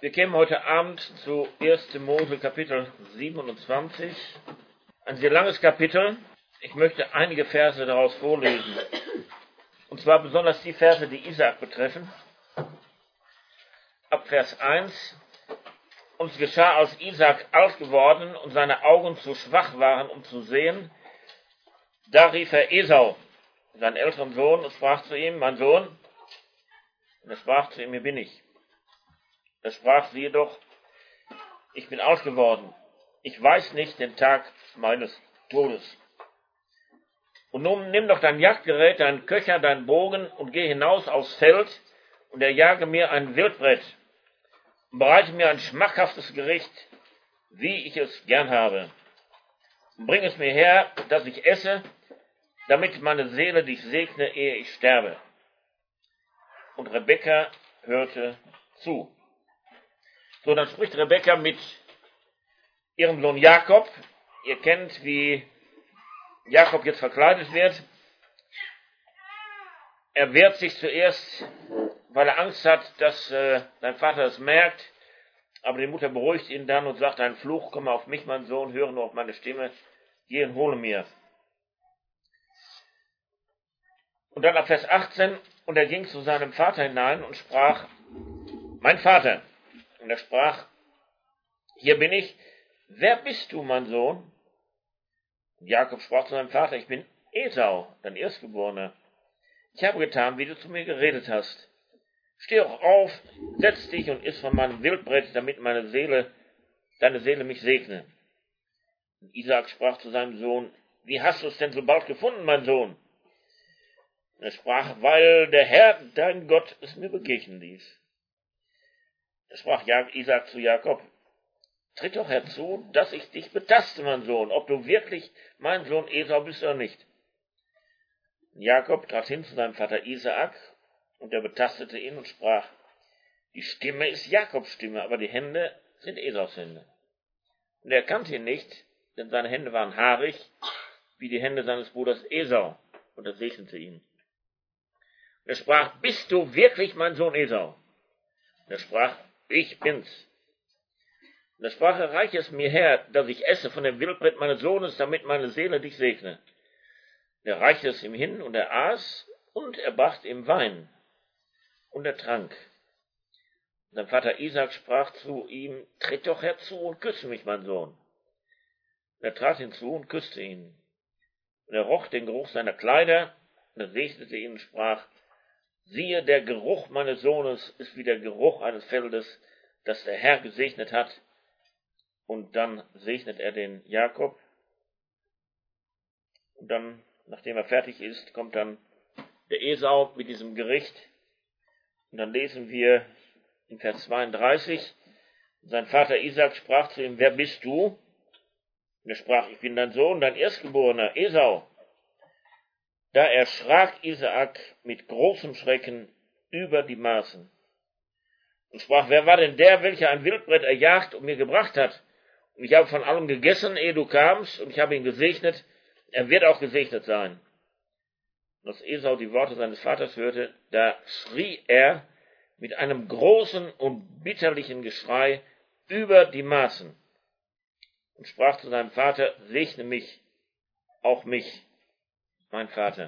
Wir kämen heute Abend zu 1. Mose Kapitel 27. Ein sehr langes Kapitel. Ich möchte einige Verse daraus vorlesen. Und zwar besonders die Verse, die Isaak betreffen. Ab Vers 1. Und es geschah, als Isaak alt geworden und seine Augen zu schwach waren, um zu sehen, da rief er Esau, seinen älteren Sohn, und sprach zu ihm, mein Sohn. Und er sprach zu ihm, hier bin ich. Er sprach sie jedoch, ich bin alt geworden, ich weiß nicht den Tag meines Todes. Und nun nimm doch dein Jagdgerät, deinen Köcher, deinen Bogen und geh hinaus aufs Feld und erjage mir ein Wildbret und bereite mir ein schmackhaftes Gericht, wie ich es gern habe. Und bring es mir her, dass ich esse, damit meine Seele dich segne, ehe ich sterbe. Und Rebekka hörte zu. So, dann spricht Rebekka mit ihrem Sohn Jakob. Ihr kennt, wie Jakob jetzt verkleidet wird. Er wehrt sich zuerst, weil er Angst hat, dass sein Vater es merkt. Aber die Mutter beruhigt ihn dann und sagt, ein Fluch komme auf mich, mein Sohn, höre nur auf meine Stimme, geh und hole mir. Und dann ab Vers 18, und er ging zu seinem Vater hinein und sprach, mein Vater. Und er sprach, hier bin ich, wer bist du, mein Sohn? Und Jakob sprach zu seinem Vater, ich bin Esau, dein Erstgeborener. Ich habe getan, wie du zu mir geredet hast. Steh auch auf, setz dich und iss von meinem Wildbret, damit deine Seele mich segne. Und Isaak sprach zu seinem Sohn, wie hast du es denn so bald gefunden, mein Sohn? Und er sprach, weil der Herr, dein Gott, es mir begegnen ließ. Da sprach Isaak zu Jakob, tritt doch herzu, dass ich dich betaste, mein Sohn, ob du wirklich mein Sohn Esau bist oder nicht. Und Jakob trat hin zu seinem Vater Isaak, und er betastete ihn und sprach, die Stimme ist Jakobs Stimme, aber die Hände sind Esaus Hände. Und er erkannte ihn nicht, denn seine Hände waren haarig, wie die Hände seines Bruders Esau, und er segnete ihn. Und er sprach, bist du wirklich mein Sohn Esau? Und er sprach, ich bin's. Und er sprach, reiche es mir her, dass ich esse von dem Wildbret meines Sohnes, damit meine Seele dich segne. Und er reichte es ihm hin, und er aß, und er brachte ihm Wein, und er trank. Und sein Vater Isaak sprach zu ihm, tritt doch herzu und küsse mich, mein Sohn. Und er trat hinzu und küsste ihn. Und er roch den Geruch seiner Kleider, und er segnete ihn und sprach, siehe, der Geruch meines Sohnes ist wie der Geruch eines Feldes, das der Herr gesegnet hat. Und dann segnet er den Jakob. Und dann, nachdem er fertig ist, kommt dann der Esau mit diesem Gericht. Und dann lesen wir in Vers 32, sein Vater Isaak sprach zu ihm, wer bist du? Und er sprach, ich bin dein Sohn, dein Erstgeborener, Esau. Da erschrak Isaak mit großem Schrecken über die Maßen und sprach, wer war denn der, welcher ein Wildbret erjagt und mir gebracht hat? Und ich habe von allem gegessen, ehe du kamst, und ich habe ihn gesegnet, er wird auch gesegnet sein. Und als Esau die Worte seines Vaters hörte, da schrie er mit einem großen und bitterlichen Geschrei über die Maßen und sprach zu seinem Vater, segne mich, auch mich, mein Vater.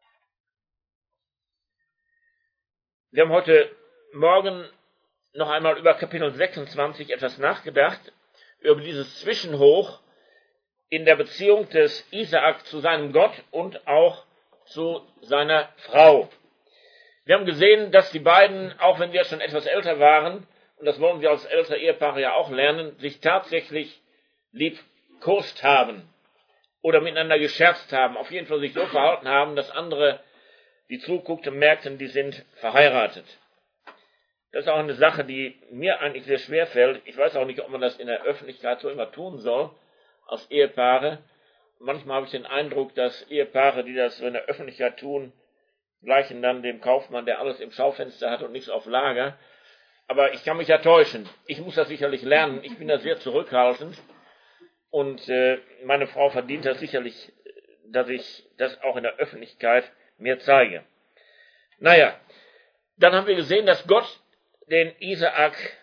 Wir haben heute Morgen noch einmal über Kapitel 26 etwas nachgedacht, über dieses Zwischenhoch in der Beziehung des Isaak zu seinem Gott und auch zu seiner Frau. Wir haben gesehen, dass die beiden, auch wenn wir schon etwas älter waren, und das wollen wir als ältere Ehepaare ja auch lernen, sich tatsächlich liebkost haben oder miteinander gescherzt haben, auf jeden Fall sich so verhalten haben, dass andere, die zuguckten, merkten, die sind verheiratet. Das ist auch eine Sache, die mir eigentlich sehr schwer fällt. Ich weiß auch nicht, ob man das in der Öffentlichkeit so immer tun soll, als Ehepaare. Manchmal habe ich den Eindruck, dass Ehepaare, die das so in der Öffentlichkeit tun, gleichen dann dem Kaufmann, der alles im Schaufenster hat und nichts auf Lager. Aber ich kann mich ja täuschen. Ich muss das sicherlich lernen. Ich bin da sehr zurückhaltend. Und meine Frau verdient das sicherlich, dass ich das auch in der Öffentlichkeit mir zeige. Naja, dann haben wir gesehen, dass Gott den Isaak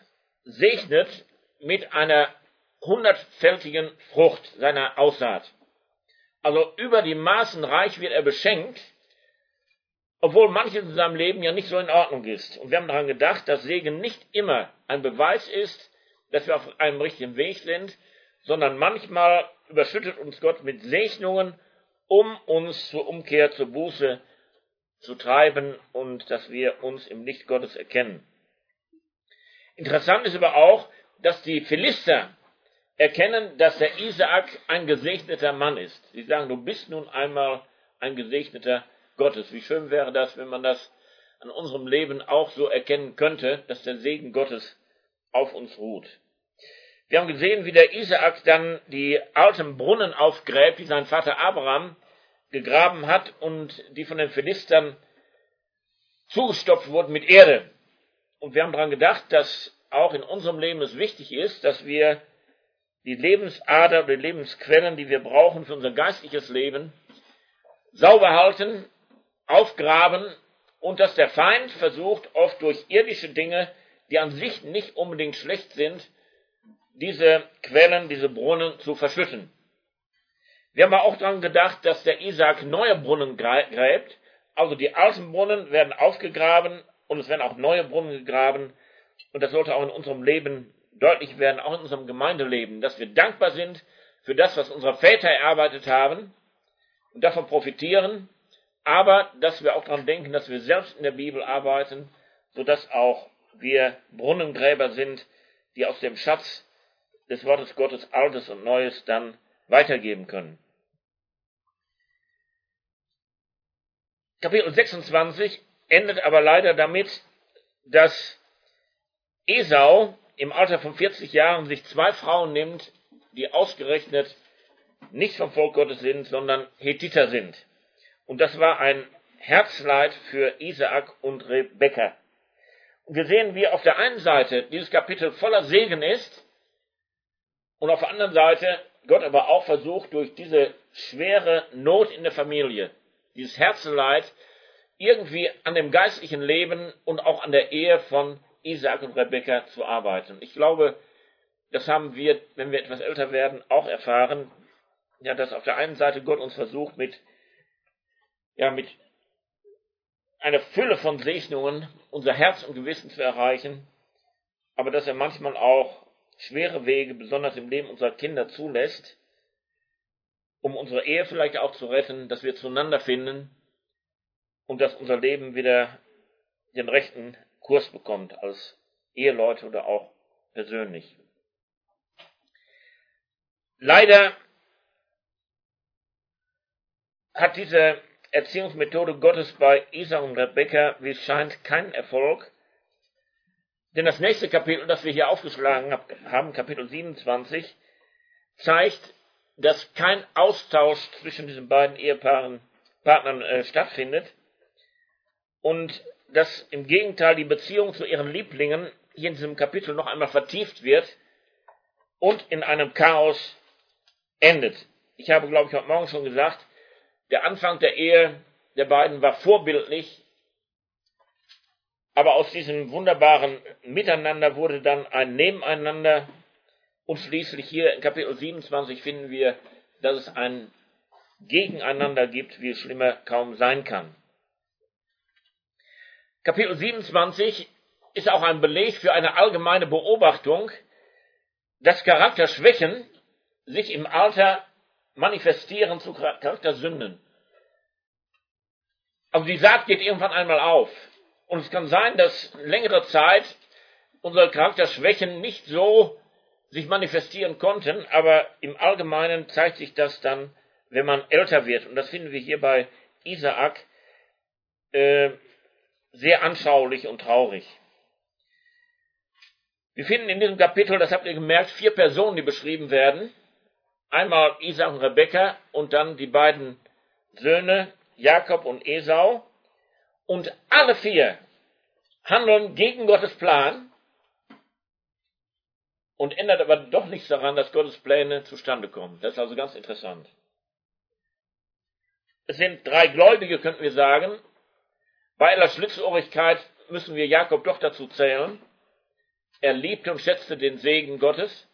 segnet mit einer 100-fältigen Frucht seiner Aussaat. Also über die Maßen reich wird er beschenkt, obwohl manches in seinem Leben ja nicht so in Ordnung ist. Und wir haben daran gedacht, dass Segen nicht immer ein Beweis ist, dass wir auf einem richtigen Weg sind, sondern manchmal überschüttet uns Gott mit Segnungen, um uns zur Umkehr, zur Buße zu treiben und dass wir uns im Licht Gottes erkennen. Interessant ist aber auch, dass die Philister erkennen, dass der Isaak ein gesegneter Mann ist. Sie sagen, du bist nun einmal ein gesegneter Gottes. Wie schön wäre das, wenn man das an unserem Leben auch so erkennen könnte, dass der Segen Gottes auf uns ruht. Wir haben gesehen, wie der Isaak dann die alten Brunnen aufgräbt, die sein Vater Abraham gegraben hat und die von den Philistern zugestopft wurden mit Erde. Und wir haben daran gedacht, dass auch in unserem Leben es wichtig ist, dass wir die Lebensader oder die Lebensquellen, die wir brauchen für unser geistliches Leben, sauber halten, aufgraben und dass der Feind versucht, oft durch irdische Dinge, die an sich nicht unbedingt schlecht sind, diese Quellen, diese Brunnen zu verschütten. Wir haben auch daran gedacht, dass der Isaak neue Brunnen gräbt, also die alten Brunnen werden aufgegraben und es werden auch neue Brunnen gegraben und das sollte auch in unserem Leben deutlich werden, auch in unserem Gemeindeleben, dass wir dankbar sind für das, was unsere Väter erarbeitet haben und davon profitieren, aber dass wir auch daran denken, dass wir selbst in der Bibel arbeiten, sodass auch wir Brunnengräber sind, die aus dem Schatz des Wortes Gottes Altes und Neues dann weitergeben können. Kapitel 26 endet aber leider damit, dass Esau im Alter von 40 Jahren sich 2 Frauen nimmt, die ausgerechnet nicht vom Volk Gottes sind, sondern Hethiter sind. Und das war ein Herzleid für Isaak und Rebekka. Und wir sehen, wie auf der einen Seite dieses Kapitel voller Segen ist und auf der anderen Seite Gott aber auch versucht, durch diese schwere Not in der Familie, dieses Herzeleid, irgendwie an dem geistlichen Leben und auch an der Ehe von Isaak und Rebekka zu arbeiten. Ich glaube, das haben wir, wenn wir etwas älter werden, auch erfahren, ja, dass auf der einen Seite Gott uns versucht, mit einer Fülle von Segnungen unser Herz und Gewissen zu erreichen, aber dass er manchmal auch schwere Wege, besonders im Leben unserer Kinder, zulässt, um unsere Ehe vielleicht auch zu retten, dass wir zueinander finden und dass unser Leben wieder den rechten Kurs bekommt, als Eheleute oder auch persönlich. Leider hat diese Erziehungsmethode Gottes bei Isaak und Rebekka, wie es scheint, keinen Erfolg. Denn das nächste Kapitel, das wir hier aufgeschlagen haben, Kapitel 27, zeigt, dass kein Austausch zwischen diesen beiden Partnern stattfindet und dass im Gegenteil die Beziehung zu ihren Lieblingen hier in diesem Kapitel noch einmal vertieft wird und in einem Chaos endet. Ich habe, glaube ich, heute Morgen schon gesagt, der Anfang der Ehe der beiden war vorbildlich, aber aus diesem wunderbaren Miteinander wurde dann ein Nebeneinander und schließlich hier in Kapitel 27 finden wir, dass es ein Gegeneinander gibt, wie es schlimmer kaum sein kann. Kapitel 27 ist auch ein Beleg für eine allgemeine Beobachtung, dass Charakterschwächen sich im Alter manifestieren zu Charaktersünden. Also die Saat geht irgendwann einmal auf. Und es kann sein, dass längere Zeit unsere Charakterschwächen nicht so sich manifestieren konnten, aber im Allgemeinen zeigt sich das dann, wenn man älter wird. Und das finden wir hier bei Isaak sehr anschaulich und traurig. Wir finden in diesem Kapitel, das habt ihr gemerkt, 4 Personen, die beschrieben werden. Einmal Isaak und Rebekka und dann die beiden Söhne Jakob und Esau. Und alle 4 handeln gegen Gottes Plan und ändert aber doch nichts daran, dass Gottes Pläne zustande kommen. Das ist also ganz interessant. Es sind 3 Gläubige, könnten wir sagen. Bei aller Schlitzohrigkeit müssen wir Jakob doch dazu zählen. er liebte und schätzte den Segen Gottes.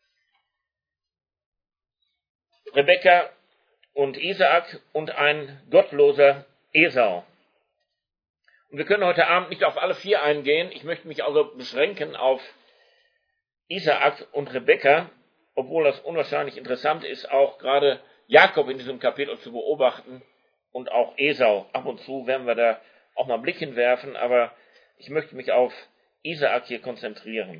Rebekka und Isaak und ein gottloser Esau. Und wir können heute Abend nicht auf alle 4 eingehen. Ich möchte mich also beschränken auf Isaak und Rebekka, obwohl das unwahrscheinlich interessant ist, auch gerade Jakob in diesem Kapitel zu beobachten und auch Esau. Ab und zu werden wir da auch mal einen Blick hinwerfen, aber ich möchte mich auf Isaak hier konzentrieren.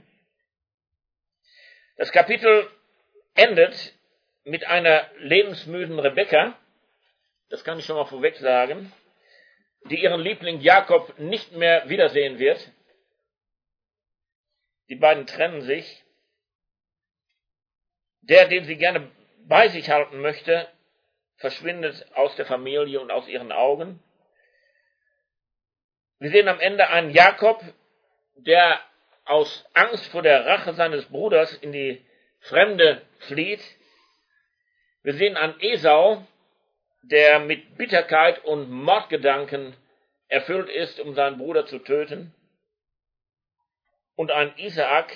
Das Kapitel endet mit einer lebensmüden Rebekka, das kann ich schon mal vorweg sagen, die ihren Liebling Jakob nicht mehr wiedersehen wird. Die beiden trennen sich. Der, den sie gerne bei sich halten möchte, verschwindet aus der Familie und aus ihren Augen. Wir sehen am Ende einen Jakob, der aus Angst vor der Rache seines Bruders in die Fremde flieht. Wir sehen einen Esau, der mit Bitterkeit und Mordgedanken erfüllt ist, um seinen Bruder zu töten. Und einen Isaak,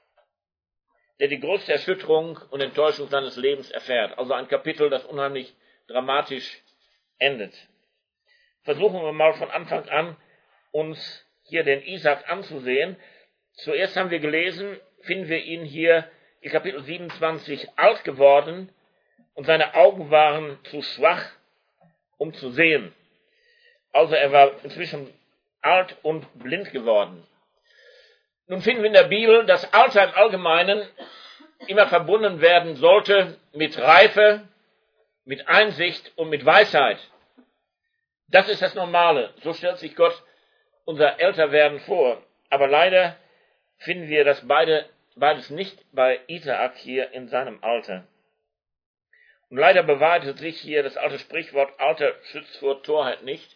der die größte Erschütterung und Enttäuschung seines Lebens erfährt. Also ein Kapitel, das unheimlich dramatisch endet. Versuchen wir mal von Anfang an, uns hier den Isaak anzusehen. Zuerst haben wir gelesen, finden wir ihn hier in Kapitel 27 alt geworden und seine Augen waren zu schwach, um zu sehen. Also er war inzwischen alt und blind geworden. Nun finden wir in der Bibel, dass Alter im Allgemeinen immer verbunden werden sollte mit Reife, mit Einsicht und mit Weisheit. Das ist das Normale. So stellt sich Gott unser Älterwerden vor. Aber leider finden wir das beides nicht bei Isaak hier in seinem Alter. Und leider bewahrheitet sich hier das alte Sprichwort, Alter schützt vor Torheit nicht.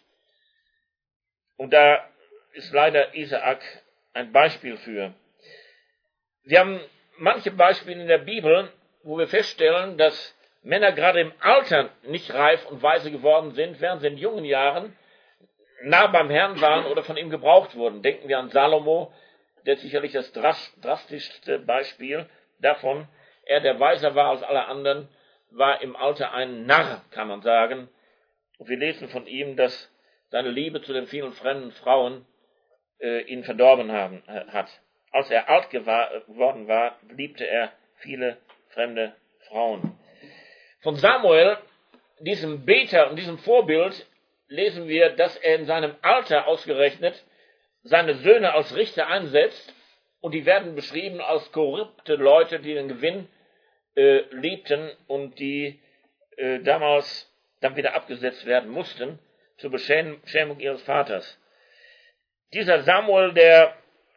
Und da ist leider Isaak ein Beispiel für. Wir haben manche Beispiele in der Bibel, wo wir feststellen, dass Männer gerade im Alter nicht reif und weise geworden sind, während sie in jungen Jahren nah beim Herrn waren oder von ihm gebraucht wurden. Denken wir an Salomo, der ist sicherlich das drastischste Beispiel davon. Er, der weiser war als alle anderen, war im Alter ein Narr, kann man sagen. Und wir lesen von ihm, dass seine Liebe zu den vielen fremden Frauen ihn verdorben hat. Als er alt geworden war, liebte er viele fremde Frauen. Von Samuel, diesem Beter und diesem Vorbild, lesen wir, dass er in seinem Alter ausgerechnet seine Söhne als Richter einsetzt und die werden beschrieben als korrupte Leute, die den Gewinn liebten und die damals dann wieder abgesetzt werden mussten zur Beschämung ihres Vaters. Dieser Samuel, der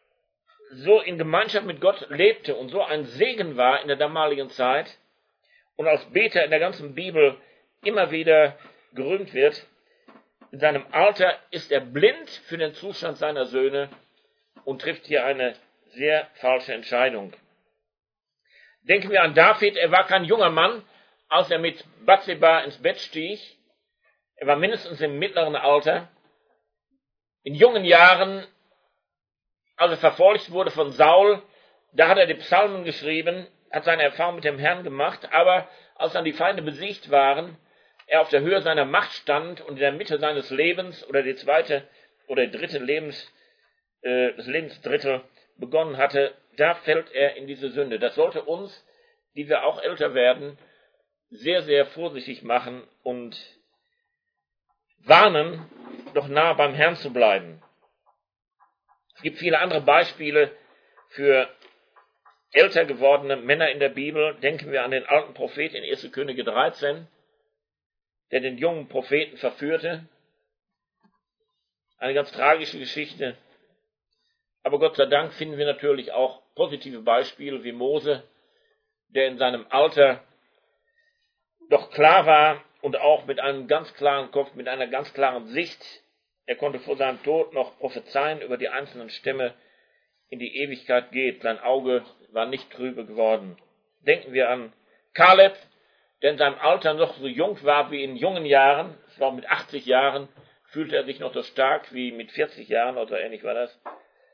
so in Gemeinschaft mit Gott lebte und so ein Segen war in der damaligen Zeit und als Beter in der ganzen Bibel immer wieder gerühmt wird, in seinem Alter ist er blind für den Zustand seiner Söhne und trifft hier eine sehr falsche Entscheidung. Denken wir an David, er war kein junger Mann, als er mit Bathseba ins Bett stieg. Er war mindestens im mittleren Alter. In jungen Jahren, als er verfolgt wurde von Saul, da hat er die Psalmen geschrieben, hat seine Erfahrung mit dem Herrn gemacht, aber als dann die Feinde besiegt waren, er auf der Höhe seiner Macht stand und in der Mitte seines Lebens oder die zweite oder die dritte das Lebensdrittel begonnen hatte, da fällt er in diese Sünde. Das sollte uns, die wir auch älter werden, sehr, sehr vorsichtig machen und warnen, doch nah beim Herrn zu bleiben. Es gibt viele andere Beispiele für älter gewordene Männer in der Bibel. Denken wir an den alten Propheten in 1. Könige 13, der den jungen Propheten verführte. Eine ganz tragische Geschichte. Aber Gott sei Dank finden wir natürlich auch positive Beispiele wie Mose, der in seinem Alter doch klar war und auch mit einem ganz klaren Kopf, mit einer ganz klaren Sicht. Er konnte vor seinem Tod noch prophezeien über die einzelnen Stämme in die Ewigkeit geht. Sein Auge war nicht trübe geworden. Denken wir an Kaleb, der in seinem Alter noch so jung war wie in jungen Jahren. Es war mit 80 Jahren, fühlte er sich noch so stark wie mit 40 Jahren oder ähnlich war das.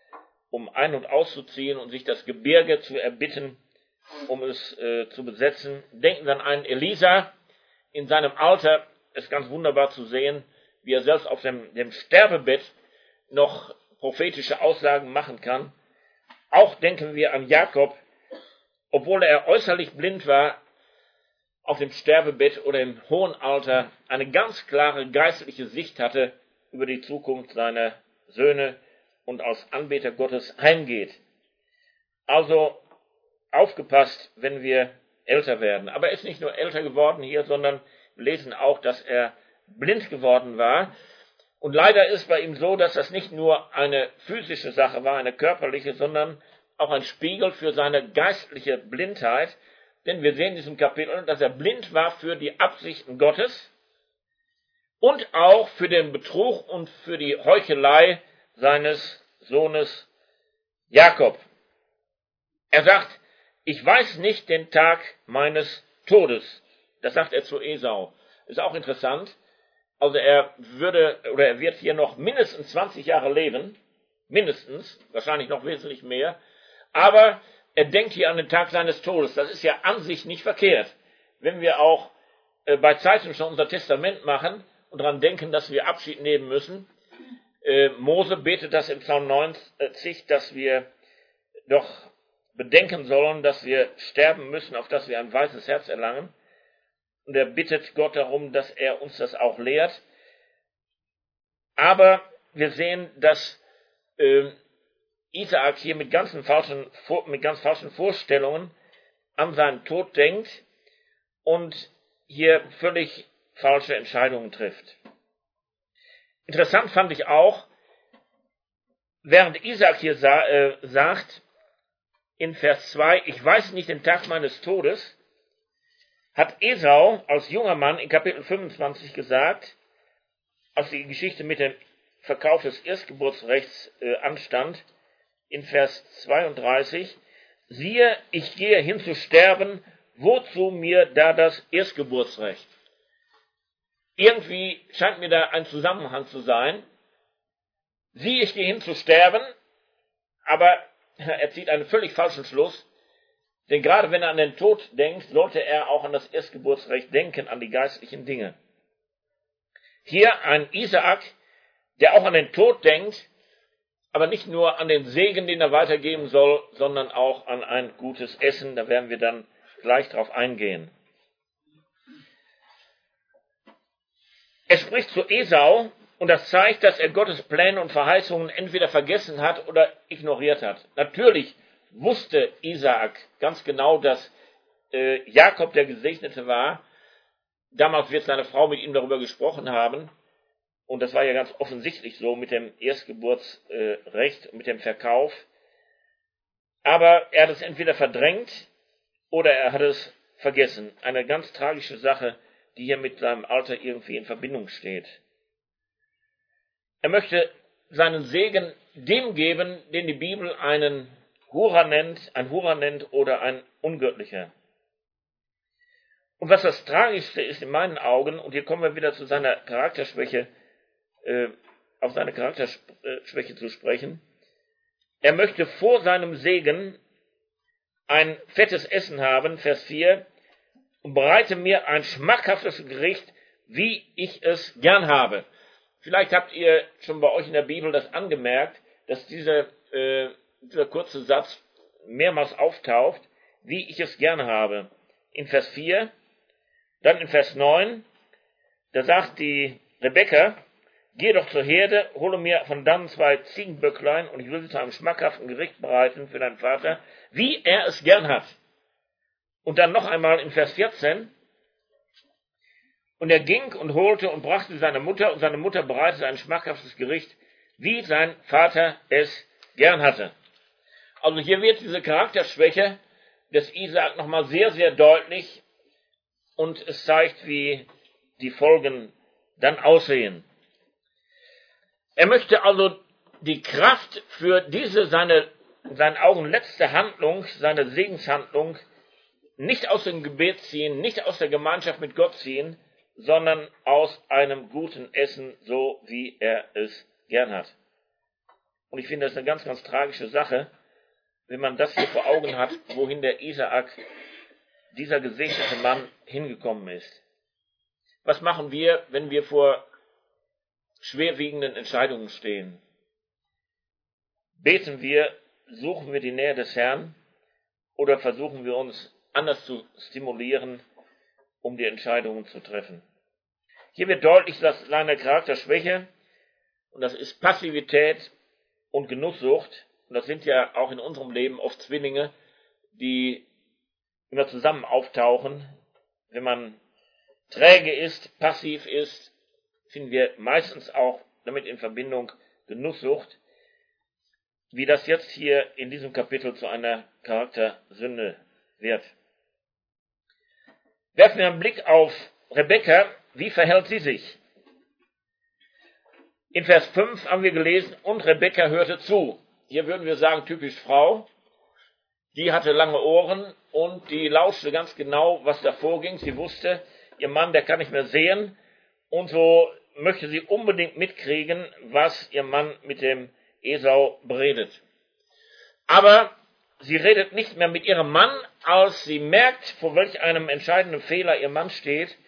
um ein- und auszuziehen und sich das Gebirge zu erbitten, um es zu besetzen. Denken Sie an einen Elisa in seinem Alter, ist ganz wunderbar zu sehen, wie er selbst auf dem Sterbebett noch prophetische Aussagen machen kann. Auch denken wir an Jakob, obwohl er äußerlich blind war, auf dem Sterbebett oder im hohen Alter eine ganz klare geistliche Sicht hatte über die Zukunft seiner Söhne und als Anbeter Gottes heimgeht. Also aufgepasst, wenn wir älter werden. Aber er ist nicht nur älter geworden hier, sondern wir lesen auch, dass er blind geworden war. Und leider ist bei ihm so, dass das nicht nur eine physische Sache war, eine körperliche, sondern auch ein Spiegel für seine geistliche Blindheit. Denn wir sehen in diesem Kapitel, dass er blind war für die Absichten Gottes und auch für den Betrug und für die Heuchelei seines Sohnes Jakob. Er sagt, ich weiß nicht den Tag meines Todes. Das sagt er zu Esau. Ist auch interessant. Also er wird hier noch mindestens 20 Jahre leben. Mindestens. Wahrscheinlich noch wesentlich mehr. Aber er denkt hier an den Tag seines Todes. Das ist ja an sich nicht verkehrt. Wenn wir auch bei Zeiten schon unser Testament machen und daran denken, dass wir Abschied nehmen müssen. Mose betet das im Psalm 90, dass wir doch bedenken sollen, dass wir sterben müssen, auf dass wir ein weißes Herz erlangen. Und er bittet Gott darum, dass er uns das auch lehrt. Aber wir sehen, dass Isaak hier mit ganz falschen Vorstellungen an seinen Tod denkt und hier völlig falsche Entscheidungen trifft. Interessant fand ich auch, während Isaak hier sagt, in Vers 2, ich weiß nicht den Tag meines Todes, hat Esau als junger Mann in Kapitel 25 gesagt, als die Geschichte mit dem Verkauf des Erstgeburtsrechts anstand, in Vers 32, siehe, ich gehe hin zu sterben, wozu mir da das Erstgeburtsrecht? Irgendwie scheint mir da ein Zusammenhang zu sein. Siehe, ich gehe hin zu sterben, aber er zieht einen völlig falschen Schluss, denn gerade wenn er an den Tod denkt, sollte er auch an das Erstgeburtsrecht denken, an die geistlichen Dinge. Hier ein Isaak, der auch an den Tod denkt, aber nicht nur an den Segen, den er weitergeben soll, sondern auch an ein gutes Essen, da werden wir dann gleich drauf eingehen. Er spricht zu Esau, und das zeigt, dass er Gottes Pläne und Verheißungen entweder vergessen hat oder ignoriert hat. Natürlich wusste Isaak ganz genau, dass Jakob der Gesegnete war. Damals wird seine Frau mit ihm darüber gesprochen haben. Und das war ja ganz offensichtlich so mit dem Erstgeburtsrecht, mit dem Verkauf. Aber er hat es entweder verdrängt oder er hat es vergessen. Eine ganz tragische Sache, die hier mit seinem Alter irgendwie in Verbindung steht. Er möchte seinen Segen dem geben, den die Bibel einen Hurer nennt oder ein Ungöttlicher. Und was das Tragischste ist in meinen Augen, und hier kommen wir wieder zu seiner Charakterschwäche, auf seine Charakterschwäche zu sprechen, er möchte vor seinem Segen ein fettes Essen haben, Vers 4, und bereite mir ein schmackhaftes Gericht, wie ich es gern habe. Vielleicht habt ihr schon bei euch in der Bibel das angemerkt, dass dieser kurze Satz mehrmals auftaucht, wie ich es gern habe. In Vers 4, dann in Vers 9, da sagt die Rebekka, geh doch zur Herde, hole mir von dann 2 Ziegenböcklein und ich will sie zu einem schmackhaften Gericht bereiten für deinen Vater, wie er es gern hat. Und dann noch einmal in Vers 14, und er ging und holte und brachte seine Mutter, und seine Mutter bereitete ein schmackhaftes Gericht, wie sein Vater es gern hatte. Also hier wird diese Charakterschwäche des Isaak nochmal sehr, sehr deutlich, und es zeigt, wie die Folgen dann aussehen. Er möchte also die Kraft für diese in seinen Augen letzte Handlung, seine Segenshandlung, nicht aus dem Gebet ziehen, nicht aus der Gemeinschaft mit Gott ziehen, sondern aus einem guten Essen, so wie er es gern hat. Und ich finde, das ist eine ganz, ganz tragische Sache, wenn man das hier vor Augen hat, wohin der Isaak, dieser gesegnete Mann, hingekommen ist. Was machen wir, wenn wir vor schwerwiegenden Entscheidungen stehen? Beten wir, suchen wir die Nähe des Herrn oder versuchen wir uns anders zu stimulieren, um die Entscheidungen zu treffen? Hier wird deutlich, dass seine Charakterschwäche, und das ist Passivität und Genusssucht, und das sind ja auch in unserem Leben oft Zwillinge, die immer zusammen auftauchen. Wenn man träge ist, passiv ist, finden wir meistens auch damit in Verbindung Genusssucht, wie das jetzt hier in diesem Kapitel zu einer Charaktersünde wird. Werfen wir einen Blick auf Rebekka. Wie verhält sie sich? In Vers 5 haben wir gelesen, und Rebekka hörte zu. Hier würden wir sagen, typisch Frau. Die hatte lange Ohren und die lauschte ganz genau, was da vorging. Sie wusste, ihr Mann, der kann nicht mehr sehen. Und so möchte sie unbedingt mitkriegen, was ihr Mann mit dem Esau beredet. Aber sie redet nicht mehr mit ihrem Mann, als sie merkt, vor welch einem entscheidenden Fehler ihr Mann steht,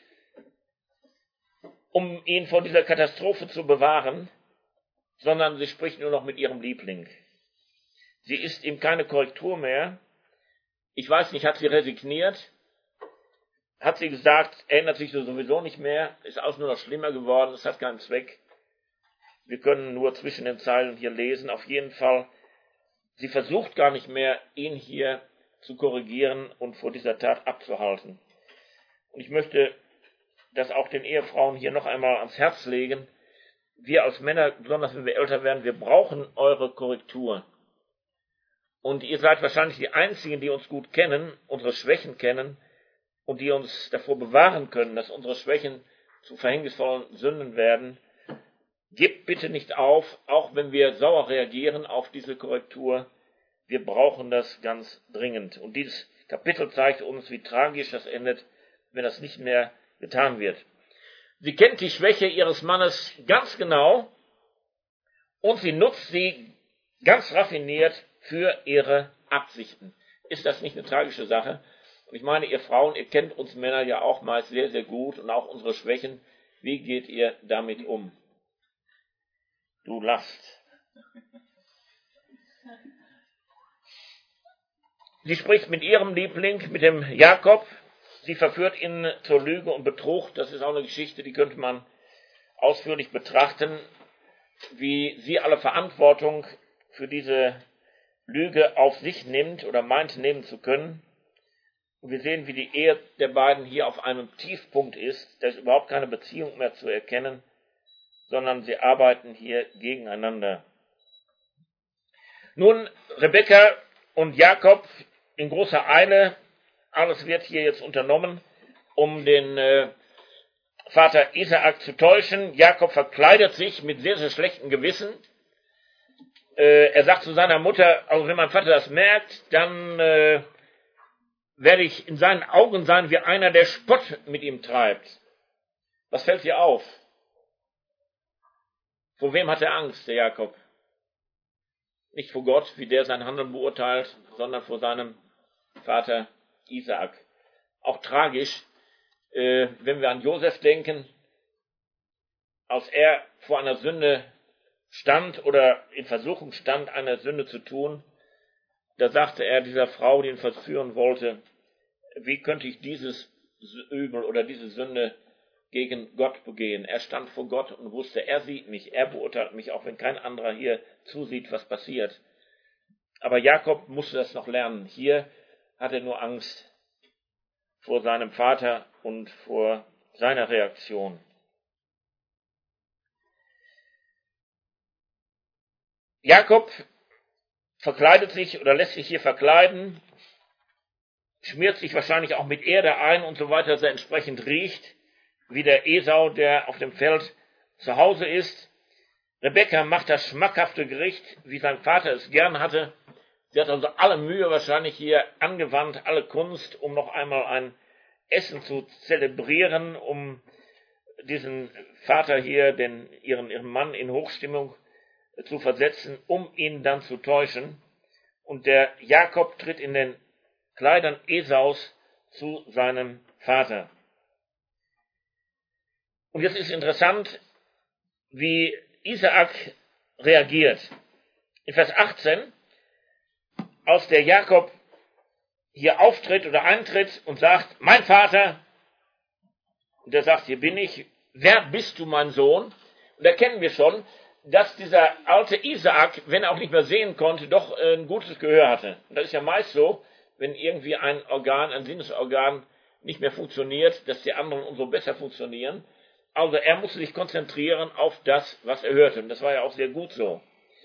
um ihn vor dieser Katastrophe zu bewahren, sondern sie spricht nur noch mit ihrem Liebling. Sie ist ihm keine Korrektur mehr. Ich weiß nicht, hat sie resigniert? Hat sie gesagt, ändert sich sowieso nicht mehr, ist alles nur noch schlimmer geworden, es hat keinen Zweck. Wir können nur zwischen den Zeilen hier lesen. Auf jeden Fall, sie versucht gar nicht mehr, ihn hier zu korrigieren und vor dieser Tat abzuhalten. Und ich möchte das auch den Ehefrauen hier noch einmal ans Herz legen. Wir als Männer, besonders wenn wir älter werden, wir brauchen eure Korrektur. Und ihr seid wahrscheinlich die Einzigen, die uns gut kennen, unsere Schwächen kennen und die uns davor bewahren können, dass unsere Schwächen zu verhängnisvollen Sünden werden. Gebt bitte nicht auf, auch wenn wir sauer reagieren auf diese Korrektur. Wir brauchen das ganz dringend. Und dieses Kapitel zeigt uns, wie tragisch das endet, wenn das nicht mehr getan wird. Sie kennt die Schwäche ihres Mannes ganz genau und sie nutzt sie ganz raffiniert für ihre Absichten. Ist das nicht eine tragische Sache? Und ich meine, ihr Frauen, ihr kennt uns Männer ja auch meist sehr, sehr gut und auch unsere Schwächen. Wie geht ihr damit um? Du lachst. Sie spricht mit ihrem Liebling, mit dem Jakob. Sie verführt ihn zur Lüge und Betrug. Das ist auch eine Geschichte, die könnte man ausführlich betrachten, wie sie alle Verantwortung für diese Lüge auf sich nimmt oder meint nehmen zu können. Und wir sehen, wie die Ehe der beiden hier auf einem Tiefpunkt ist. Da ist überhaupt keine Beziehung mehr zu erkennen, sondern sie arbeiten hier gegeneinander. Nun, Rebekka und Jakob in großer Eile, alles wird hier jetzt unternommen, um den Vater Isaak zu täuschen. Jakob verkleidet sich mit sehr, sehr schlechtem Gewissen. Er sagt zu seiner Mutter, also wenn mein Vater das merkt, dann werde ich in seinen Augen sein wie einer, der Spott mit ihm treibt. Was fällt dir auf? Vor wem hat er Angst, der Jakob? Nicht vor Gott, wie der sein Handeln beurteilt, sondern vor seinem Vater Isaak. Auch tragisch, wenn wir an Josef denken, als er vor einer Sünde stand oder in Versuchung stand, eine Sünde zu tun, da sagte er dieser Frau, die ihn verführen wollte, wie könnte ich dieses Übel oder diese Sünde gegen Gott begehen? Er stand vor Gott und wusste, er sieht mich, er beurteilt mich, auch wenn kein anderer hier zusieht, was passiert. Aber Jakob musste das noch lernen. Hier hat er nur Angst vor seinem Vater und vor seiner Reaktion. Jakob verkleidet sich oder lässt sich hier verkleiden, schmiert sich wahrscheinlich auch mit Erde ein und so weiter, dass er entsprechend riecht, wie der Esau, der auf dem Feld zu Hause ist. Rebekka macht das schmackhafte Gericht, wie sein Vater es gern hatte. Sie hat also alle Mühe wahrscheinlich hier angewandt, alle Kunst, um noch einmal ein Essen zu zelebrieren, um diesen Vater hier, ihren Mann in Hochstimmung zu versetzen, um ihn dann zu täuschen. Und der Jakob tritt in den Kleidern Esaus zu seinem Vater. Und jetzt ist interessant, wie Isaak reagiert. In Vers 18, als der Jakob hier auftritt oder eintritt und sagt, mein Vater, und er sagt, hier bin ich, wer bist du, mein Sohn? Und da kennen wir schon, dass dieser alte Isaak, wenn er auch nicht mehr sehen konnte, doch ein gutes Gehör hatte. Und das ist ja meist so, wenn irgendwie ein Organ, ein Sinnesorgan nicht mehr funktioniert, dass die anderen umso besser funktionieren. Also er musste sich konzentrieren auf das, was er hörte. Und das war ja auch sehr gut so.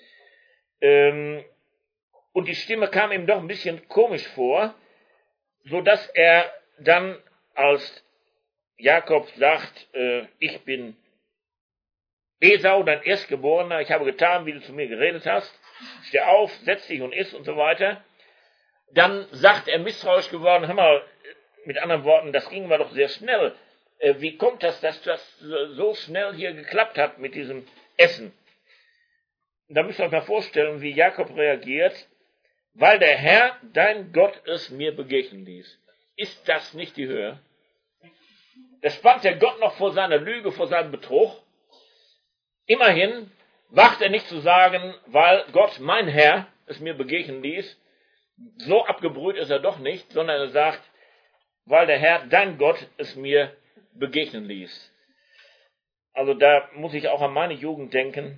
Und die Stimme kam ihm doch ein bisschen komisch vor, so dass er dann, als Jakob sagt, ich bin Esau, dein Erstgeborener, ich habe getan, wie du zu mir geredet hast, steh auf, setz dich und iss und so weiter. Dann sagt er misstrauisch geworden, hör mal, mit anderen Worten, das ging mal doch sehr schnell. Wie kommt das, dass das so schnell hier geklappt hat mit diesem Essen? Da müsst ihr euch mal vorstellen, wie Jakob reagiert, weil der Herr, dein Gott, es mir begegnen ließ. Ist das nicht die Höhe? Da spannt der Gott noch vor seiner Lüge, vor seinem Betrug. Immerhin wagt er nicht zu sagen, weil Gott, mein Herr, es mir begegnen ließ. So abgebrüht ist er doch nicht, sondern er sagt, weil der Herr, dein Gott, es mir begegnen ließ. Also da muss ich auch an meine Jugend denken,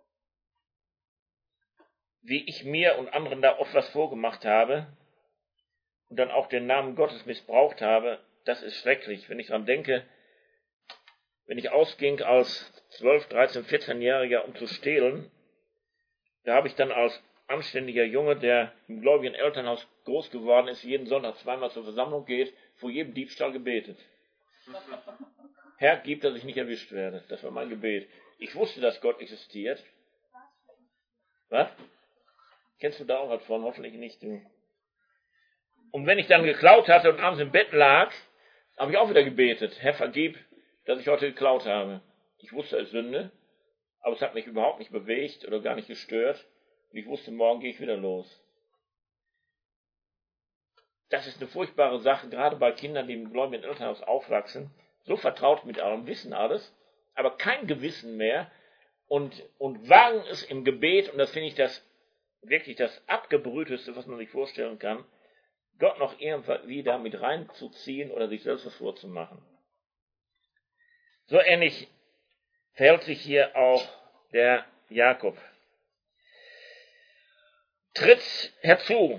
wie ich mir und anderen da oft was vorgemacht habe und dann auch den Namen Gottes missbraucht habe. Das ist schrecklich, wenn ich daran denke, wenn ich ausging als 12, 13, 14-Jähriger, um zu stehlen, da habe ich dann als anständiger Junge, der im gläubigen Elternhaus groß geworden ist, jeden Sonntag zweimal zur Versammlung geht, vor jedem Diebstahl gebetet. Herr, gib, dass ich nicht erwischt werde. Das war mein Gebet. Ich wusste, dass Gott existiert. Was? Kennst du da auch was von? Hoffentlich nicht. Und wenn ich dann geklaut hatte und abends im Bett lag, habe ich auch wieder gebetet. Herr, vergib, dass ich heute geklaut habe. Ich wusste, es ist Sünde, aber es hat mich überhaupt nicht bewegt oder gar nicht gestört. Und ich wusste, morgen gehe ich wieder los. Das ist eine furchtbare Sache, gerade bei Kindern, die im gläubigen Elternhaus aufwachsen. So vertraut mit allem, wissen alles, aber kein Gewissen mehr und wagen es im Gebet, und das finde ich wirklich das Abgebrühteste, was man sich vorstellen kann, Gott noch irgendwie da mit reinzuziehen oder sich selbst was vorzumachen. So ähnlich verhält sich hier auch der Jakob. Tritt herzu,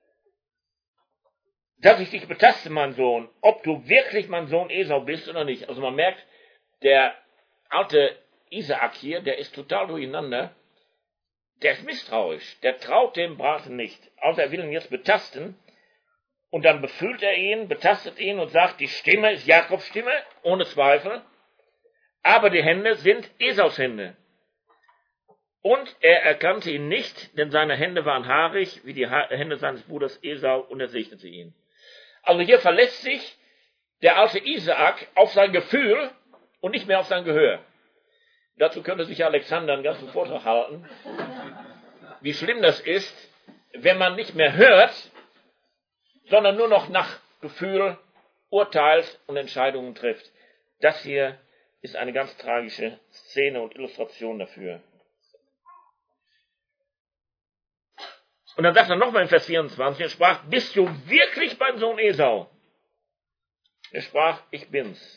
dass ich dich betaste, mein Sohn, ob du wirklich mein Sohn Esau bist oder nicht. Also man merkt, der alte Isaak hier, der ist total durcheinander, der ist misstrauisch, der traut dem Braten nicht. Also er will ihn jetzt betasten und dann befühlt er ihn, betastet ihn und sagt, die Stimme ist Jakobs Stimme, ohne Zweifel, aber die Hände sind Esaus Hände. Und er erkannte ihn nicht, denn seine Hände waren haarig, wie die Hände seines Bruders Esau, und er segnete ihn. Also hier verlässt sich der alte Isaak auf sein Gefühl und nicht mehr auf sein Gehör. Dazu könnte sich Alexander einen ganzen Vortrag halten, wie schlimm das ist, wenn man nicht mehr hört, sondern nur noch nach Gefühl urteilt und Entscheidungen trifft. Das hier ist eine ganz tragische Szene und Illustration dafür. Und dann sagt er nochmal in Vers 24, er sprach, bist du wirklich mein Sohn Esau? Er sprach, ich bin's.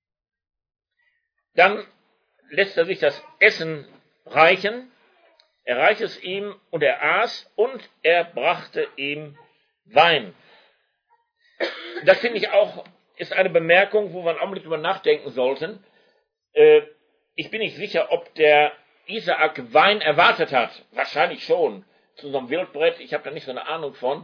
Dann lässt er sich das Essen reichen, er reichte es ihm und er aß und er brachte ihm Wein. Das finde ich auch, ist eine Bemerkung, wo wir einen Augenblick drüber nachdenken sollten. Ich bin nicht sicher, ob der Isaak Wein erwartet hat. Wahrscheinlich schon. Zu so einem Wildbrett, ich habe da nicht so eine Ahnung von.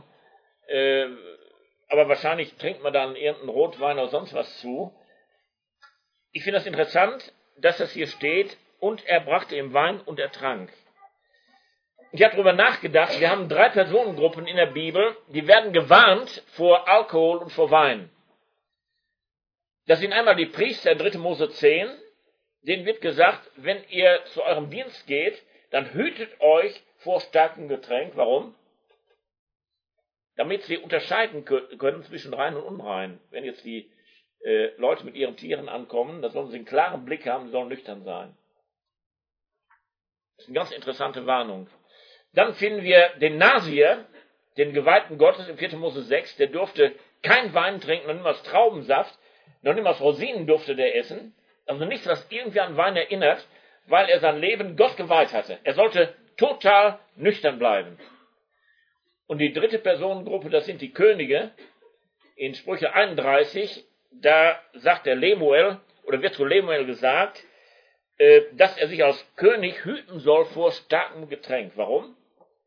Aber wahrscheinlich trinkt man dann irgendeinen Rotwein oder sonst was zu. Ich finde das interessant, dass das hier steht, und er brachte ihm Wein und er trank. Ich habe darüber nachgedacht, wir haben 3 Personengruppen in der Bibel, die werden gewarnt vor Alkohol und vor Wein. Das sind einmal die Priester, 3. Mose 10, denen wird gesagt, wenn ihr zu eurem Dienst geht, dann hütet euch vor starkem Getränk. Warum? Damit sie unterscheiden können zwischen rein und unrein. Wenn jetzt die Leute mit ihren Tieren ankommen, da sollen sie einen klaren Blick haben, sie sollen nüchtern sein. Das ist eine ganz interessante Warnung. Dann finden wir den Nasier, den Geweihten Gottes im 4. Mose 6, der durfte kein Wein trinken, noch niemals Traubensaft, noch niemals Rosinen durfte der essen, also nichts, was irgendwie an Wein erinnert, weil er sein Leben Gott geweiht hatte. Er sollte total nüchtern bleiben. Und die dritte Personengruppe, das sind die Könige. In Sprüche 31, da sagt der Lemuel, oder wird zu Lemuel gesagt, dass er sich als König hüten soll vor starkem Getränk. Warum?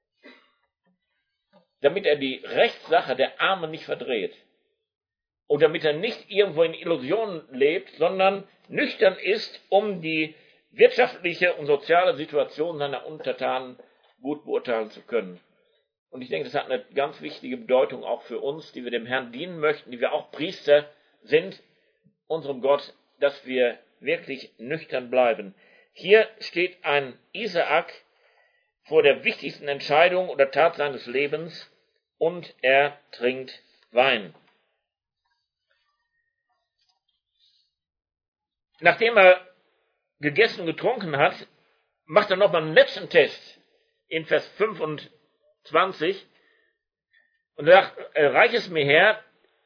Damit er die Rechtssache der Armen nicht verdreht. Und damit er nicht irgendwo in Illusionen lebt, sondern nüchtern ist, um die wirtschaftliche und soziale Situation seiner Untertanen gut beurteilen zu können. Und ich denke, das hat eine ganz wichtige Bedeutung auch für uns, die wir dem Herrn dienen möchten, die wir auch Priester sind, unserem Gott, dass wir wirklich nüchtern bleiben. Hier steht ein Isaak vor der wichtigsten Entscheidung oder Tat seines Lebens und er trinkt Wein. Nachdem er gegessen und getrunken hat, macht er nochmal einen letzten Test in Vers 25 und sagt, reich es mir her,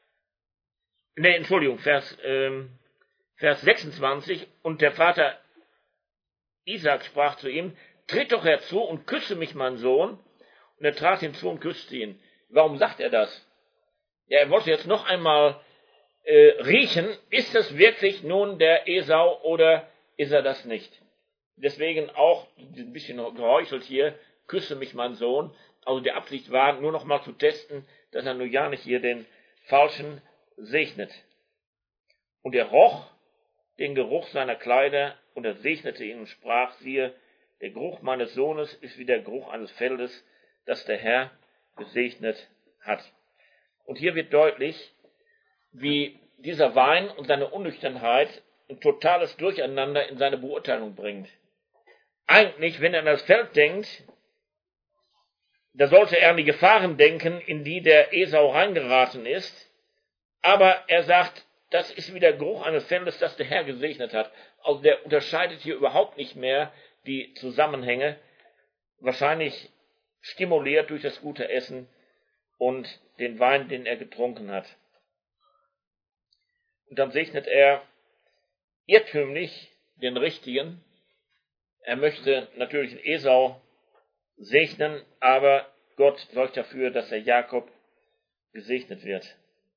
Vers 26, und der Vater Isaak sprach zu ihm, tritt doch herzu und küsse mich, mein Sohn. Und er trat hinzu und küsste ihn. Warum sagt er das? Ja, er wollte jetzt noch einmal riechen, ist es wirklich nun der Esau oder ist er das nicht? Deswegen auch ein bisschen geheuchelt hier, küsse mich, mein Sohn. Also die Absicht war, nur noch mal zu testen, dass er nur ja nicht hier den Falschen segnet. Und er roch den Geruch seiner Kleider und er segnete ihn und sprach, siehe, der Geruch meines Sohnes ist wie der Geruch eines Feldes, das der Herr gesegnet hat. Und hier wird deutlich, wie dieser Wein und seine Unnüchternheit ein totales Durcheinander in seine Beurteilung bringt. Eigentlich, wenn er an das Feld denkt, da sollte er an die Gefahren denken, in die der Esau reingeraten ist, aber er sagt, das ist wie der Geruch eines Feldes, das der Herr gesegnet hat. Also der unterscheidet hier überhaupt nicht mehr die Zusammenhänge, wahrscheinlich stimuliert durch das gute Essen und den Wein, den er getrunken hat. Und dann segnet er irrtümlich den Richtigen. Er möchte natürlich den Esau segnen, aber Gott sorgt dafür, dass der Jakob gesegnet wird.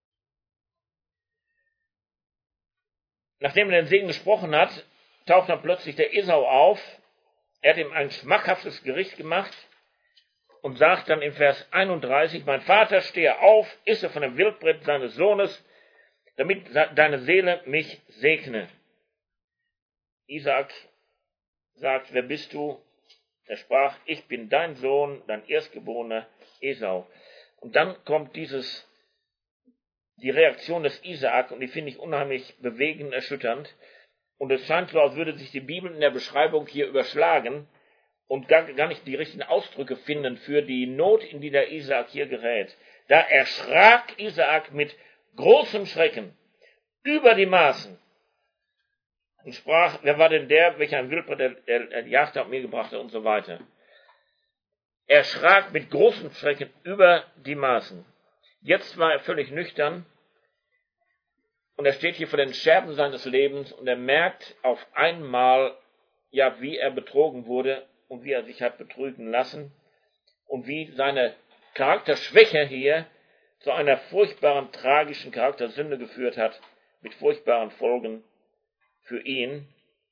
Nachdem er den Segen gesprochen hat, taucht dann plötzlich der Esau auf. Er hat ihm ein schmackhaftes Gericht gemacht und sagt dann im Vers 31, mein Vater, stehe auf, isse von dem Wildbret seines Sohnes, damit deine Seele mich segne. Isaak sagt, wer bist du? Er sprach, ich bin dein Sohn, dein erstgeborener Esau. Und dann kommt die Reaktion des Isaak, und die finde ich unheimlich bewegend, erschütternd. Und es scheint so, als würde sich die Bibel in der Beschreibung hier überschlagen und gar nicht die richtigen Ausdrücke finden für die Not, in die der Isaak hier gerät. Da erschrak Isaak mit großem Schrecken über die Maßen und sprach, wer war denn der, welcher ein Wildbret der Jagd auf mir gebracht hat und so weiter. Er erschrak mit großem Schrecken über die Maßen. Jetzt war er völlig nüchtern und er steht hier vor den Scherben seines Lebens und er merkt auf einmal, ja, wie er betrogen wurde und wie er sich hat betrügen lassen und wie seine Charakterschwäche hier zu einer furchtbaren, tragischen Charaktersünde geführt hat, mit furchtbaren Folgen für ihn.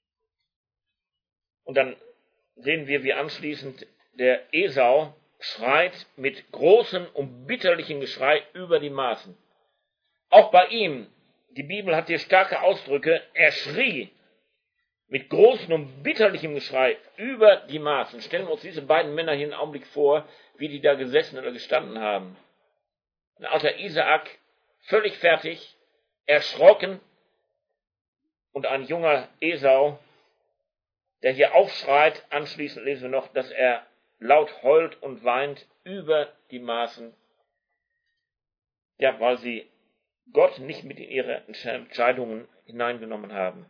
Und dann sehen wir, wie anschließend der Esau schreit mit großem und bitterlichem Geschrei über die Maßen. Auch bei ihm, die Bibel hat hier starke Ausdrücke, er schrie mit großem und bitterlichem Geschrei über die Maßen. Stellen wir uns diese beiden Männer hier einen Augenblick vor, wie die da gesessen oder gestanden haben. Ein alter Isaak, völlig fertig, erschrocken, und ein junger Esau, der hier aufschreit. Anschließend lesen wir noch, dass er laut heult und weint über die Maßen, ja, weil sie Gott nicht mit in ihre Entscheidungen hineingenommen haben.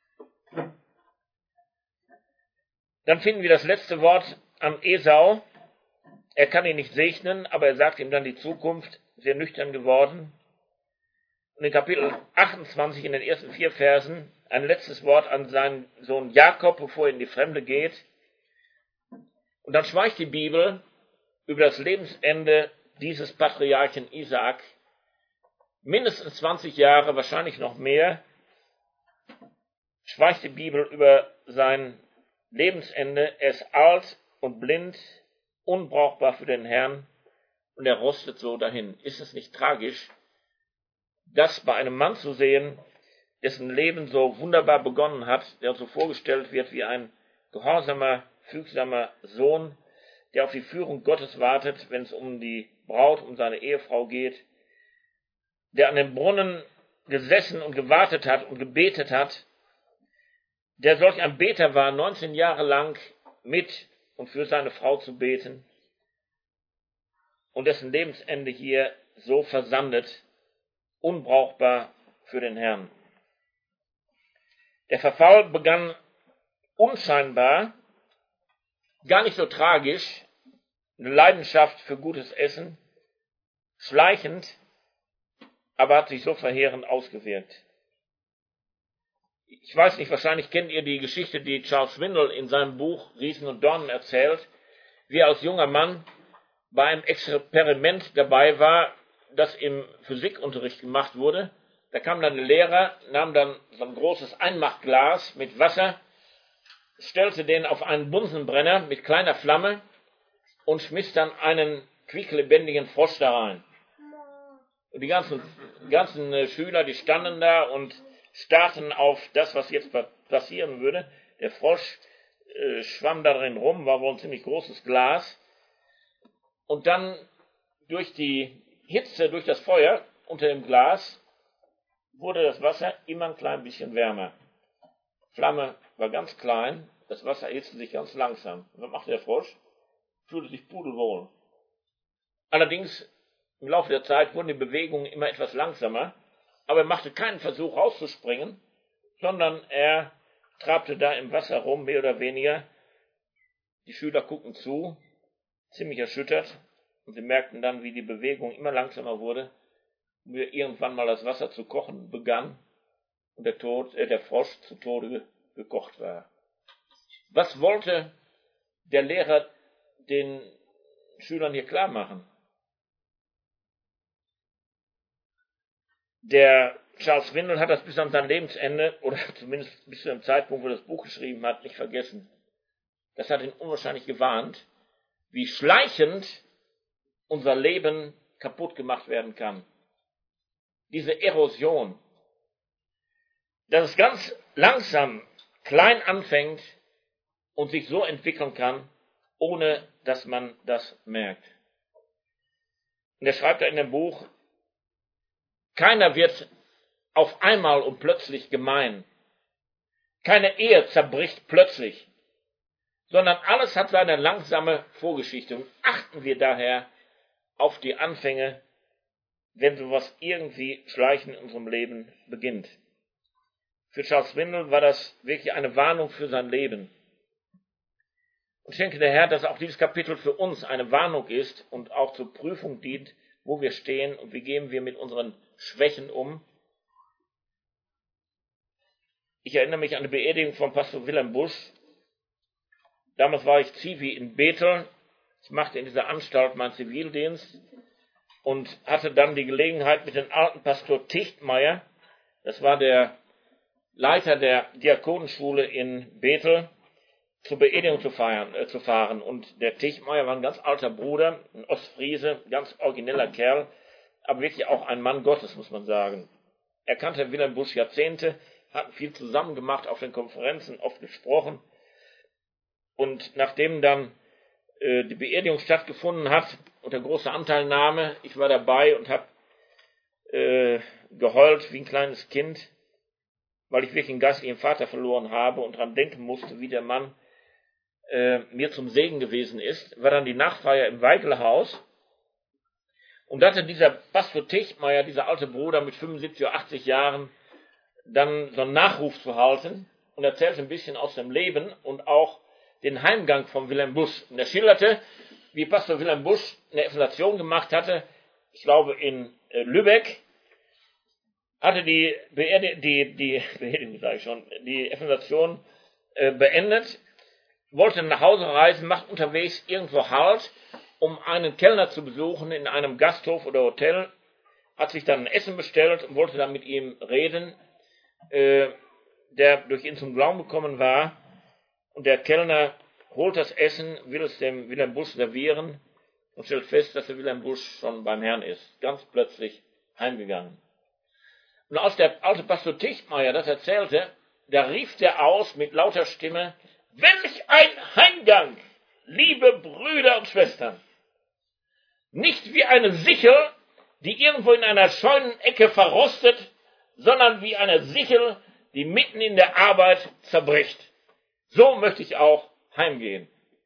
Dann finden wir das letzte Wort am Esau. Er kann ihn nicht segnen, aber er sagt ihm dann die Zukunft, sehr nüchtern geworden. Und in Kapitel 28, in den ersten 4 Versen, ein letztes Wort an seinen Sohn Jakob, bevor er in die Fremde geht. Und dann schweigt die Bibel über das Lebensende dieses Patriarchen Isaak. Mindestens 20 Jahre, wahrscheinlich noch mehr, schweigt die Bibel über sein Lebensende. Er ist alt und blind, unbrauchbar für den Herrn und er rostet so dahin. Ist es nicht tragisch, das bei einem Mann zu sehen, dessen Leben so wunderbar begonnen hat, der so vorgestellt wird wie ein gehorsamer, fügsamer Sohn, der auf die Führung Gottes wartet, wenn es um die Braut, um seine Ehefrau geht, der an dem Brunnen gesessen und gewartet hat und gebetet hat, der solch ein Beter war, 19 Jahre lang mit und für seine Frau zu beten und dessen Lebensende hier so versandet, unbrauchbar für den Herrn. Der Verfall begann unscheinbar, gar nicht so tragisch, eine Leidenschaft für gutes Essen, schleichend, aber hat sich so verheerend ausgewirkt. Ich weiß nicht, wahrscheinlich kennt ihr die Geschichte, die Charles Swindoll in seinem Buch Riesen und Dornen erzählt, wie er als junger Mann bei einem Experiment dabei war, das im Physikunterricht gemacht wurde. Da kam dann der Lehrer, nahm dann so ein großes Einmachglas mit Wasser, stellte den auf einen Bunsenbrenner mit kleiner Flamme und schmiss dann einen quieklebendigen Frosch da rein. Und die ganzen Schüler, die standen da und starrten auf das, was jetzt passieren würde. Der Frosch schwamm da drin rum, war wohl ein ziemlich großes Glas. Und dann durch die Hitze, durch das Feuer unter dem Glas, wurde das Wasser immer ein klein bisschen wärmer. Flamme war ganz klein, das Wasser erhitzte sich ganz langsam. Und was machte der Frosch? Fühlte sich pudelwohl. Allerdings, im Laufe der Zeit wurden die Bewegungen immer etwas langsamer, aber er machte keinen Versuch rauszuspringen, sondern er trabte da im Wasser rum, mehr oder weniger. Die Schüler guckten zu, ziemlich erschüttert, und sie merkten dann, wie die Bewegung immer langsamer wurde, und wie irgendwann mal das Wasser zu kochen begann und der Frosch zu Tode gekocht war. Was wollte der Lehrer den Schülern hier klar machen? Der Charles Swindoll hat das bis an sein Lebensende, oder zumindest bis zu dem Zeitpunkt, wo er das Buch geschrieben hat, nicht vergessen. Das hat ihn unwahrscheinlich gewarnt, wie schleichend unser Leben kaputt gemacht werden kann. Diese Erosion, dass es ganz langsam klein anfängt und sich so entwickeln kann, ohne dass man das merkt. Und er schreibt da in dem Buch, keiner wird auf einmal und plötzlich gemein. Keine Ehe zerbricht plötzlich, sondern alles hat seine langsame Vorgeschichte. Und achten wir daher auf die Anfänge, wenn sowas irgendwie schleichend in unserem Leben beginnt. Für Charles Swindoll war das wirklich eine Warnung für sein Leben. Und ich denke der Herr, dass auch dieses Kapitel für uns eine Warnung ist und auch zur Prüfung dient, wo wir stehen und wie gehen wir mit unseren Schwächen um. Ich erinnere mich an die Beerdigung von Pastor Wilhelm Busch. Damals war ich Zivi in Bethel. Ich machte in dieser Anstalt meinen Zivildienst und hatte dann die Gelegenheit, mit dem alten Pastor Tichtmeier, das war der Leiter der Diakonenschule in Bethel, zur Beerdigung zu fahren. Und der Tichtmeier war ein ganz alter Bruder, ein Ostfriese, ganz origineller Kerl, aber wirklich auch ein Mann Gottes, muss man sagen. Er kannte Wilhelm Busch Jahrzehnte, hatten viel zusammen gemacht, auf den Konferenzen oft gesprochen. Und nachdem dann die Beerdigung stattgefunden hat, unter großer Anteilnahme, ich war dabei und habe geheult wie ein kleines Kind, weil ich wirklich einen geistlichen Vater verloren habe und daran denken musste, wie der Mann mir zum Segen gewesen ist, war dann die Nachfeier im Weigelhaus. Und da hatte dieser Pastor Tichmeier, dieser alte Bruder mit 75 oder 80 Jahren, dann so einen Nachruf zu halten und erzählte ein bisschen aus dem Leben und auch den Heimgang von Wilhelm Busch. Und er schilderte, wie Pastor Wilhelm Busch eine Evangelisation gemacht hatte, ich glaube in Lübeck, hatte die Evangelisation beendet, wollte nach Hause reisen, macht unterwegs irgendwo Halt, um einen Kellner zu besuchen in einem Gasthof oder Hotel, hat sich dann ein Essen bestellt und wollte dann mit ihm reden, der durch ihn zum Glauben gekommen war. Und der Kellner holt das Essen, will es dem Wilhelm Busch servieren und stellt fest, dass der Wilhelm Busch schon beim Herrn ist, ganz plötzlich heimgegangen. Und als der alte Pastor Tichmeier das erzählte, da rief der aus mit lauter Stimme: Welch ein Heimgang, liebe Brüder und Schwestern! Nicht wie eine Sichel, die irgendwo in einer Scheunenecke verrostet, sondern wie eine Sichel, die mitten in der Arbeit zerbricht. So möchte ich auch heimgehen.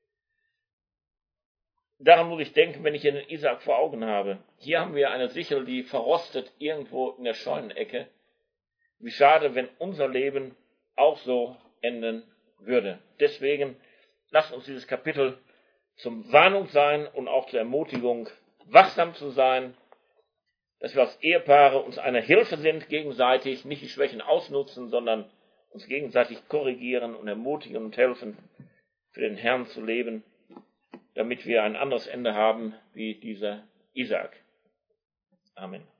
Daran muss ich denken, wenn ich hier den Isaak vor Augen habe. Hier haben wir eine Sichel, die verrostet irgendwo in der Scheunenecke. Wie schade, wenn unser Leben auch so enden würde. Deswegen lasst uns dieses Kapitel zum Warnung sein und auch zur Ermutigung, wachsam zu sein, dass wir als Ehepaare uns eine Hilfe sind, gegenseitig nicht die Schwächen ausnutzen, sondern uns gegenseitig korrigieren und ermutigen und helfen, für den Herrn zu leben, damit wir ein anderes Ende haben wie dieser Isaak. Amen.